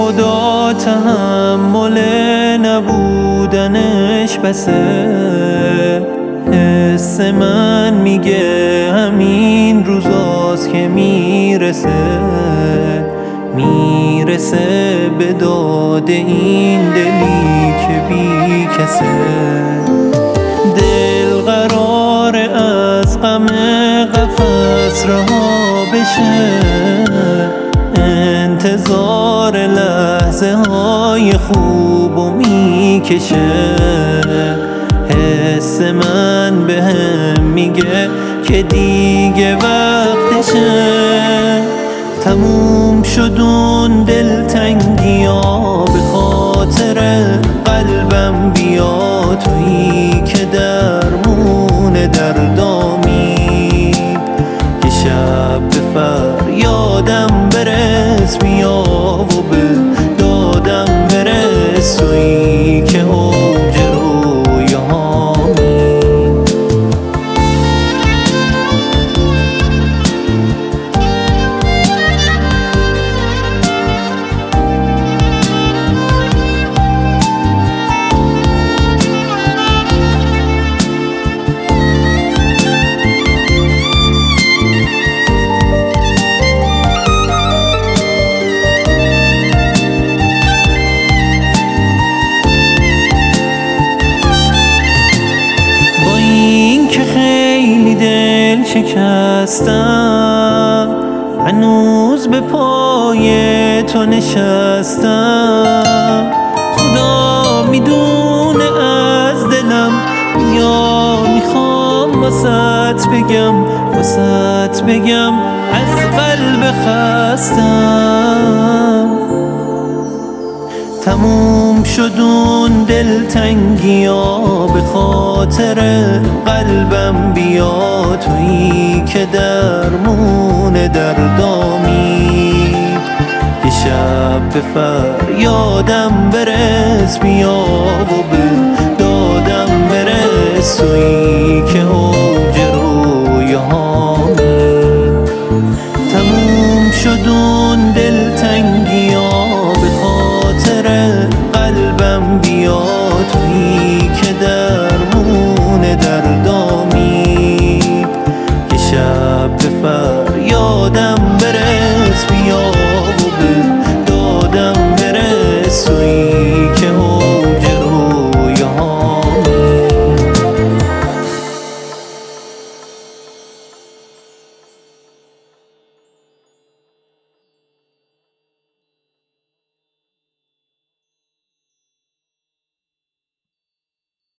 خدا تحمل نبودنش بسه. حس من میگه همین روزاست که میرسه به داد این دلی که بی کسه. دل قراره از غم قفس رها بشه، انتظار لحظه های خوبو میکشه. حس من بهم میگه که دیگه وقتشه. تموم شد اون دلتنگی‌ها، به خاطر قلبم بیا تویی که درمون دردامی. یه شب به فریادم برس بیا و به دادم برس، تویی که اوج رویاهامی. دل شکستم، هنوز به پای تو نشستم. خدا میدونه از دلم یا میخوام واسط بگم از قلب خستم. تموم شد اون دلتنگی‌ها، به خاطر قلبم بیا تویی که درمون دردامی. یه شب به فریادم برس بیا و به دادم برس، تویی که اوج رویاهامی. تموم شد اون دل